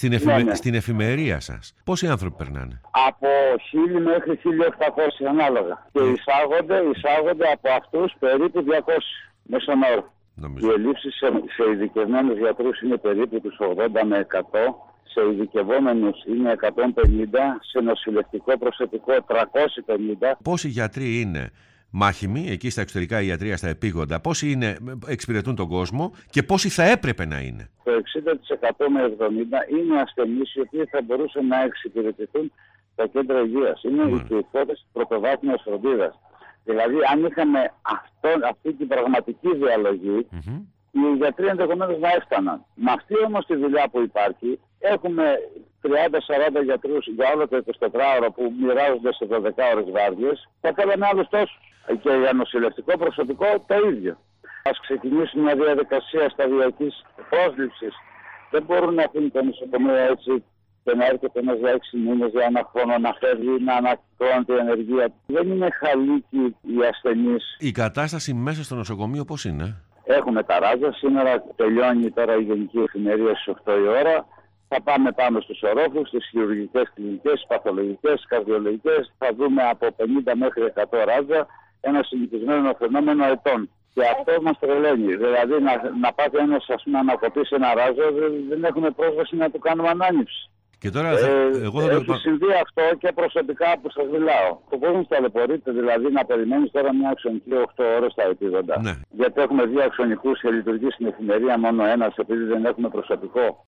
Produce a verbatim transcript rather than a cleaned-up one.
Στην, εφημε... ναι, ναι. στην εφημερία σας, πόσοι άνθρωποι περνάνε? Από χίλια μέχρι χίλια οκτακόσια ανάλογα. Και εισάγονται, εισάγονται από αυτούς περίπου διακόσιοι μέσον όρο. Οι ελλείψεις σε, σε ειδικευμένους γιατρούς είναι περίπου τους ογδόντα με εκατό. Σε ειδικευόμενους είναι εκατόν πενήντα, σε νοσηλευτικό προσωπικό τριακόσιοι πενήντα. Πόσοι γιατροί είναι μάχημοι, εκεί στα εξωτερικά ιατρία, στα επίγοντα, πόσοι είναι, εξυπηρετούν τον κόσμο και πόσοι θα έπρεπε να είναι? Το εξήντα τοις εκατό με εβδομήντα τοις εκατό είναι ασθενείς οι οποίοι θα μπορούσαν να εξυπηρετηθούν στα κέντρα υγείας. Είναι mm. οι κυριότητες πρωτοβάθμιας φροντίδας. Δηλαδή, αν είχαμε αυτό, αυτή την πραγματική διαλογή, mm-hmm. οι γιατροί ενδεχομένως να έφταναν. Με αυτή όμως τη δουλειά που υπάρχει, έχουμε τριάντα με σαράντα γιατρούς για όλο το εικοσιτετράωρο που μοιράζονται σε δώδεκα ώρες βάρδιες. Θα θέλαμε άλλους τόσους. Και για νοσηλευτικό προσωπικό το ίδιο. Ας ξεκινήσει μια διαδικασία σταδιακής πρόσληψης. Δεν μπορούν να αφήνουν το νοσοκομείο έτσι και να έρχεται ένας για έξι μήνες για ένα χρόνο να φεύγει, να ανακυκλώνεται η ενεργεία. Δεν είναι χαλίκοι οι ασθενείς. Η κατάσταση μέσα στο νοσοκομείο πώς είναι? Έχουμε τα ράζα. Σήμερα τελειώνει τώρα η Γενική Εφημερία στις οκτώ η ώρα. Θα πάμε πάνω στους ορόφους, στις χειρουργικές κλινικές, παθολογικές, καρδιολογικές. Θα δούμε από πενήντα μέχρι εκατό ράζα, ένα συνηθισμένο φαινόμενο ετών. Και αυτό μας τρελαίνει. Δηλαδή να, να πάτε ένας, ας πούμε, να ανακοπήσει ένα ράζο, δεν έχουμε πρόσβαση να του κάνουμε ανάνυψη. Και τώρα ε, θα, εγώ θα έχει το... συμβεί αυτό και προσωπικά που σας μιλάω. Το κόσμος ταλαιπωρείται, δηλαδή να περιμένεις τώρα μια αξονική οκτώ ώρες στα επίγοντα. Ναι. Γιατί έχουμε δύο αξονικούς και λειτουργεί στην εφημερία μόνο ένας επειδή δεν έχουμε προσωπικό.